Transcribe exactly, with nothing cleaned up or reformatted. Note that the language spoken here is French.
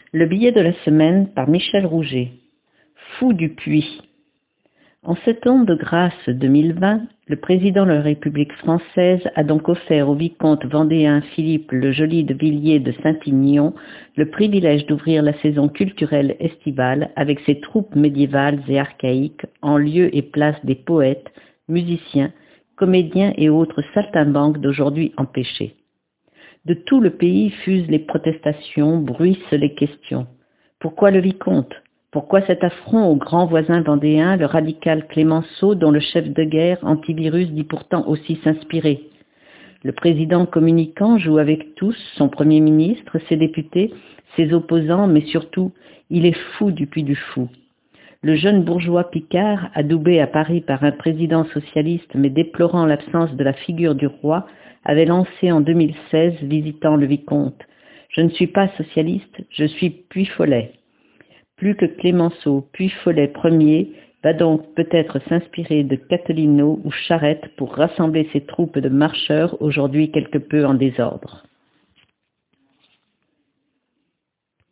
Le billet de la semaine par Michel Rouget. Fou du puits. En cet an de grâce deux mille vingt, le président de la République française a donc offert au vicomte vendéen Philippe Le Joli de Villiers de Saint-Ignon le privilège d'ouvrir la saison culturelle estivale avec ses troupes médiévales et archaïques en lieu et place des poètes, musiciens, comédiens et autres saltimbanques d'aujourd'hui empêchés. De tout le pays fusent les protestations, bruissent les questions. Pourquoi le vicomte? Pourquoi cet affront au grand voisin vendéen, le radical Clémenceau, dont le chef de guerre antivirus dit pourtant aussi s'inspirer? Le président communicant joue avec tous, son premier ministre, ses députés, ses opposants, mais surtout, il est fou du puits du fou. Le jeune bourgeois Picard, adoubé à Paris par un président socialiste mais déplorant l'absence de la figure du roi, avait lancé en deux mille seize, visitant le vicomte: « Je ne suis pas socialiste, je suis Puy-Follet ». Plus que Clémenceau, Puy-Follet premier va donc peut-être s'inspirer de Cathelineau ou Charette pour rassembler ses troupes de marcheurs aujourd'hui quelque peu en désordre.